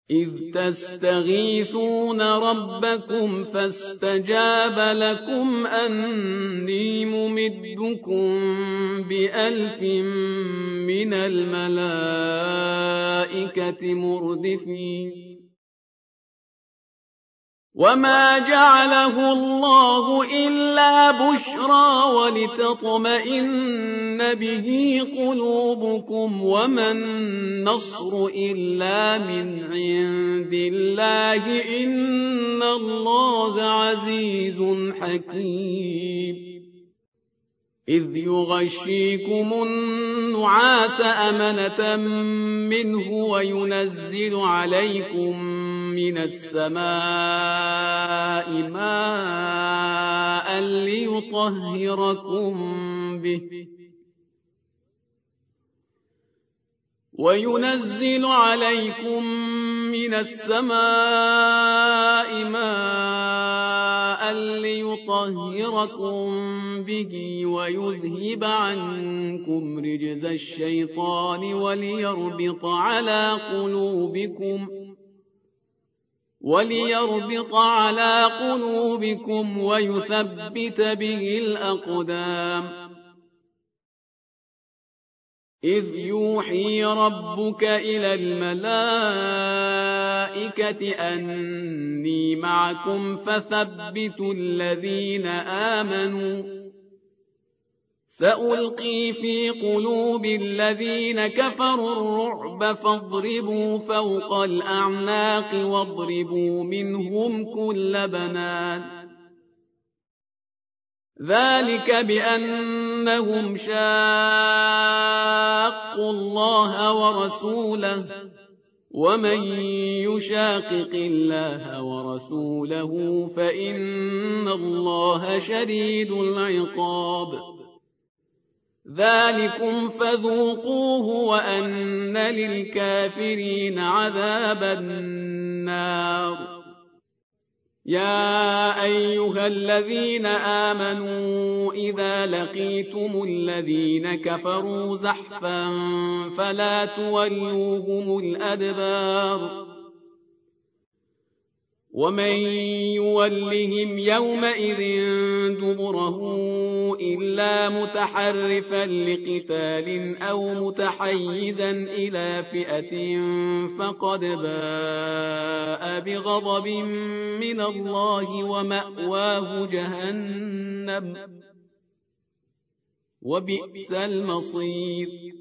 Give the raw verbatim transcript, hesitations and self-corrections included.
إذ تستغيثون ربكم فاستجاب لكم أني ممدكم بألف من الملائكة مردفين وما جعله الله إلا بشرى ولتطمئن به قلوبكم وما النصر إلا من عند الله إن الله عزيز حكيم إذ يغشيكم النعاس أمنة منه وينزل عليكم من السماء ماء ليطهركم به وينزل عليكم من السماء ماء ليطهركم به ويذهب عنكم رجز الشيطان وليربط على قلوبكم وليربط على قلوبكم ويثبت به الأقدام إذ يوحي ربك إلى الملائكة أني معكم فثبتوا الذين آمنوا سألقي في قلوب الذين كفروا الرعب فاضربوا فوق الأعناق واضربوا منهم كل بنان ذلك بأنهم شاقوا الله ورسوله ومن يشاقق الله ورسوله فإن الله شديد العقاب ذلكم فذوقوه وأن للكافرين عذاب النار يا أيها الذين آمنوا إذا لقيتم الذين كفروا زحفا فلا تولوهم الأدبار ومن يولهم يومئذ دبره إلا متحرفا لقتال أو متحيزا إلى فئة فقد باء بغضب من الله ومأواه جهنم وبئس المصير